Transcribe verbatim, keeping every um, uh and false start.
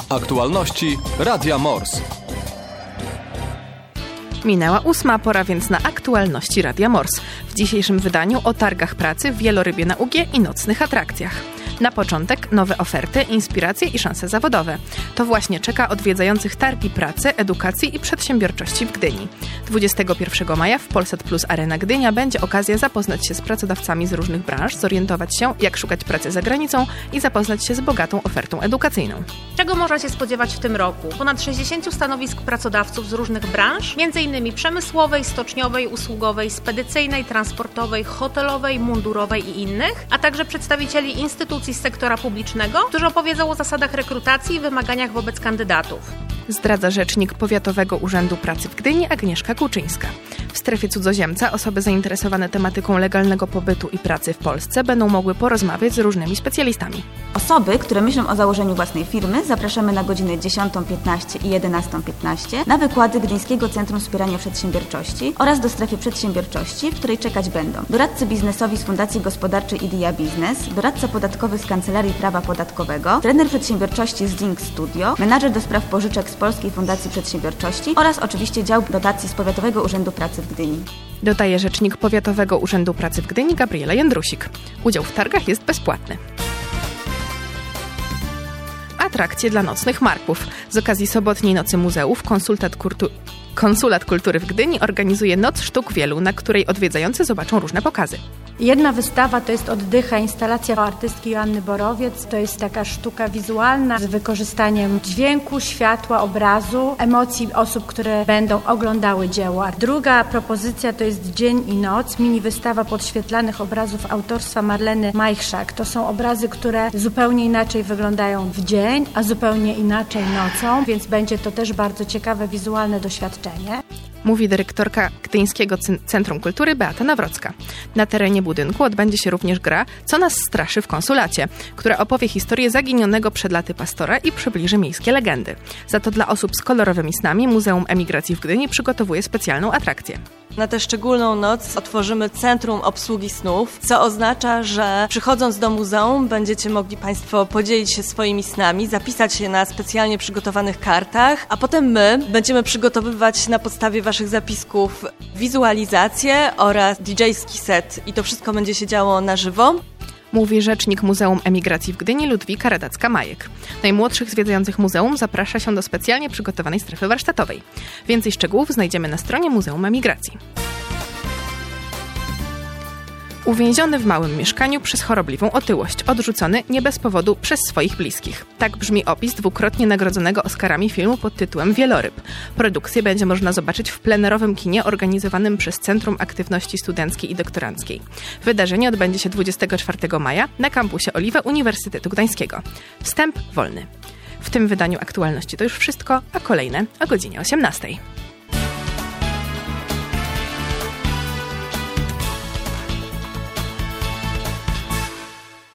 Aktualności Radia Mors. Minęła ósma pora, więc na aktualności Radia Mors. W dzisiejszym wydaniu o targach pracy w Wielorybie na U G i nocnych atrakcjach. Na początek nowe oferty, inspiracje i szanse zawodowe. To właśnie czeka odwiedzających targi pracy, edukacji i przedsiębiorczości w Gdyni. dwudziestego pierwszego maja w Polsat Plus Arena Gdynia będzie okazja zapoznać się z pracodawcami z różnych branż, zorientować się, jak szukać pracy za granicą i zapoznać się z bogatą ofertą edukacyjną. Czego można się spodziewać w tym roku? Ponad sześćdziesięciu stanowisk pracodawców z różnych branż, m.in. przemysłowej, stoczniowej, usługowej, spedycyjnej, transportowej, hotelowej, mundurowej i innych, a także przedstawicieli instytucji z sektora publicznego, którzy opowiedzą o zasadach rekrutacji i wymaganiach wobec kandydatów. Zdradza rzecznik Powiatowego Urzędu Pracy w Gdyni Agnieszka Kuczyńska. W strefie cudzoziemca osoby zainteresowane tematyką legalnego pobytu i pracy w Polsce będą mogły porozmawiać z różnymi specjalistami. Osoby, które myślą o założeniu własnej firmy, zapraszamy na godziny dziesiątą piętnaście i jedenastą piętnaście na wykłady Gdyńskiego Centrum Wspierania Przedsiębiorczości oraz do strefy przedsiębiorczości, w której czekać będą doradcy biznesowi z Fundacji Gospodarczej Idea Biznes, doradca podatkowy z Kancelarii Prawa Podatkowego, trener przedsiębiorczości z Link Studio, menadżer do spraw pożyczek z Polskiej Fundacji Przedsiębiorczości oraz oczywiście dział dotacji z Powiatowego Urzędu Pracy w Gdyni. Dodaje rzecznik Powiatowego Urzędu Pracy w Gdyni Gabriela Jędrusik. Udział w targach jest bezpłatny. Atrakcje dla nocnych marków. Z okazji sobotniej Nocy Muzeów konsultat kultu... Konsulat Kultury w Gdyni organizuje Noc Sztuk Wielu, na której odwiedzający zobaczą różne pokazy. Jedna wystawa to jest Oddycha, instalacja artystki Joanny Borowiec. To jest taka sztuka wizualna z wykorzystaniem dźwięku, światła, obrazu, emocji osób, które będą oglądały dzieło. Druga propozycja to jest Dzień i Noc, mini wystawa podświetlanych obrazów autorstwa Marleny Majchrzak. To są obrazy, które zupełnie inaczej wyglądają w dzień, a zupełnie inaczej nocą, więc będzie to też bardzo ciekawe wizualne doświadczenie. Mówi dyrektorka Gdyńskiego Centrum Kultury Beata Nawrocka. Na terenie budynku odbędzie się również gra Co nas straszy w konsulacie, która opowie historię zaginionego przed laty pastora i przybliży miejskie legendy. Za to dla osób z kolorowymi snami Muzeum Emigracji w Gdyni przygotowuje specjalną atrakcję. Na tę szczególną noc otworzymy Centrum Obsługi Snów, co oznacza, że przychodząc do muzeum będziecie mogli Państwo podzielić się swoimi snami, zapisać się na specjalnie przygotowanych kartach, a potem my będziemy przygotowywać na podstawie Waszych zapisków wizualizację oraz didżejski set i to wszystko będzie się działo na żywo. Mówi rzecznik Muzeum Emigracji w Gdyni Ludwika Radacka-Majek. Najmłodszych zwiedzających muzeum zaprasza się do specjalnie przygotowanej strefy warsztatowej. Więcej szczegółów znajdziemy na stronie Muzeum Emigracji. Uwięziony w małym mieszkaniu przez chorobliwą otyłość, odrzucony nie bez powodu przez swoich bliskich. Tak brzmi opis dwukrotnie nagrodzonego Oscarami filmu pod tytułem Wieloryb. Produkcję będzie można zobaczyć w plenerowym kinie organizowanym przez Centrum Aktywności Studenckiej i Doktoranckiej. Wydarzenie odbędzie się dwudziestego czwartego maja na kampusie Oliwę Uniwersytetu Gdańskiego. Wstęp wolny. W tym wydaniu aktualności to już wszystko, a kolejne o godzinie osiemnastej.